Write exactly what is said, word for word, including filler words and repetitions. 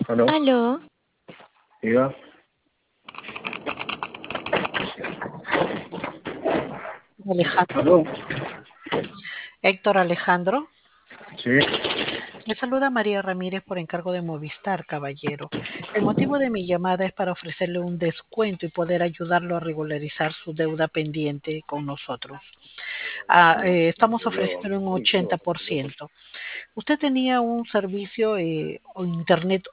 ¿Aló? Aló, Diga. Alejandro. ¿Aló? Héctor Alejandro. Sí. Le saluda María Ramírez por encargo de Movistar, caballero. El motivo de mi llamada es para ofrecerle un descuento y poder ayudarlo a regularizar su deuda pendiente con nosotros. Ah, eh, estamos ofreciendo un ochenta por ciento. Usted tenía un servicio eh, o internet